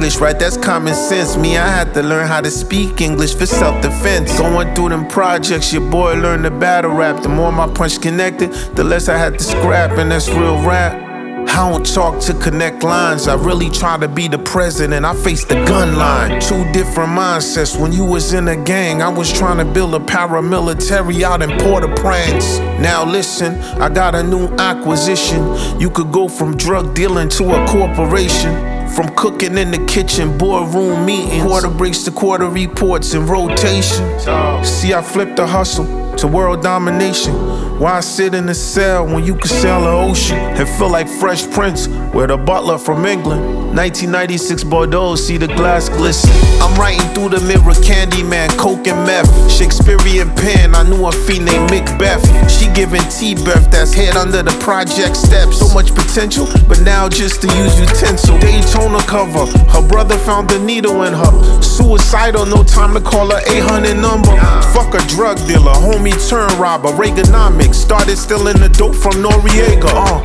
English, right? That's common sense. Me, I had to learn how to speak English for self-defense. Going through them projects, your boy learned to battle rap. The more my punch connected, the less I had to scrap, and that's real rap. I don't talk to connect lines. I really try to be the president. I face the gun line. Two different mindsets. When you was in a gang, I was trying to build a paramilitary out in Port-au-Prince. Now listen, I got a new acquisition. You could go from drug dealing to a corporation. From cooking in the kitchen, boardroom meetings, quarter breaks to quarter reports in rotation. See, I flipped the hustle to world domination. Why sit in a cell when you can sail the ocean and feel like Fresh Prince with a butler from England? 1996 Bordeaux, see the glass glisten. I'm writing through the mirror, Candyman, coke and meth. Shakespearean pen, I knew a fiend named Macbeth. She giving T-Beth, that's head under the project steps. So much potential, but now just to use utensil. Daytona cover, her brother found a needle in her. Suicidal, no time to call her 800 number. Fuck a drug dealer, homie turned robber. Reaganomics, started stealing the dope from Noriega.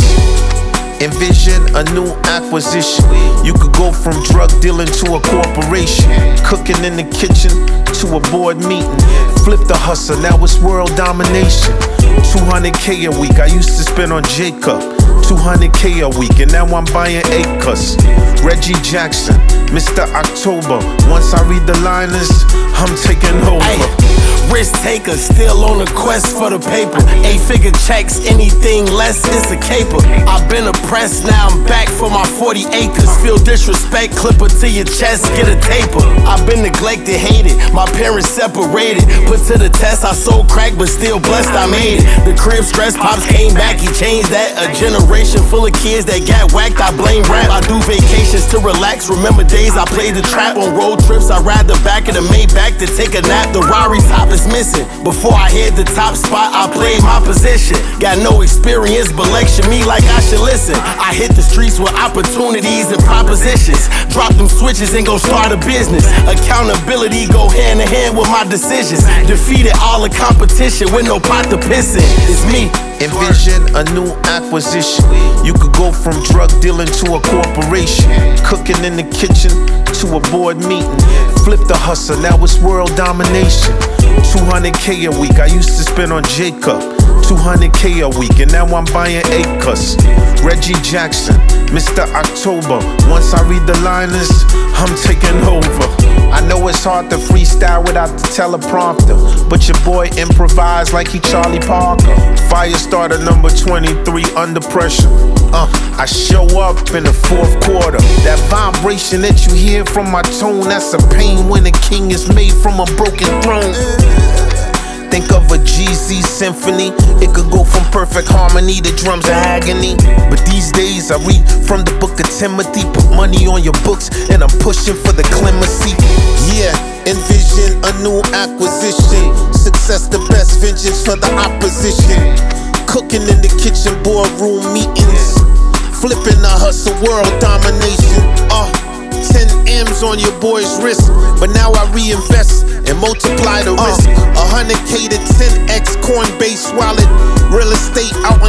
Envision a new acquisition. You could go from drug dealing to a corporation. Cooking in the kitchen to a board meeting. Flip the hustle, now it's world domination. 200K a week, I used to spend on Jacob. 200K a week, and now I'm buying acres. Reggie Jackson, Mr. October. Once I read the liners, I'm taking over. Risk taker, still on the quest for the paper. 8-figure checks, anything less is a caper. I've been oppressed, now I'm back for my 40 acres. Feel disrespect, clip it to your chest, get a taper. I've been neglected, hated, my parents separated. Put to the test, I sold crack, but still blessed I made it. The crib stress, pops came back, he changed that. A generation full of kids that got whacked, I blame rap. I do vacations to relax, remember days I played the trap. On road trips, I ride the back of the Maybach to take a nap. The Rari top is missing. Before I hit the top spot, I played my position. Got no experience, but lecture me like I should listen. I hit the streets with opportunities and propositions. Drop them switches and go start a business. Accountability go hand in hand with my decisions. Defeated all the competition with no pot to piss in. It's me. Envision a new acquisition. You could go from drug dealing to a corporation. Cooking in the kitchen to a board meeting. Flip the hustle, now it's world domination. 200K a week, I used to spend on Jacob. 200K a week, and now I'm buying acres. Reggie Jackson, Mr. October. Once I read the liners, I'm taking over. I know it's hard to freestyle without the teleprompter, but your boy improvised like he Charlie Parker. Firestarter number 23, under pressure. I show up in the fourth quarter. That vibration that you hear from my tone, that's a pain when a king is made from a broken throne. Think of a GZ symphony. It could go from perfect harmony to drums of agony. But these days I read from the book of Timothy. Put money on your books and I'm pushing for the clemency. Yeah, envision a new acquisition. Success the best, vengeance for the opposition. Cooking in the kitchen, boardroom meetings. Flipping the hustle, world domination. 10 M's on your boy's wrist, but now I reinvest and multiply the risk. 100K to 10X Coinbase wallet. Real estate out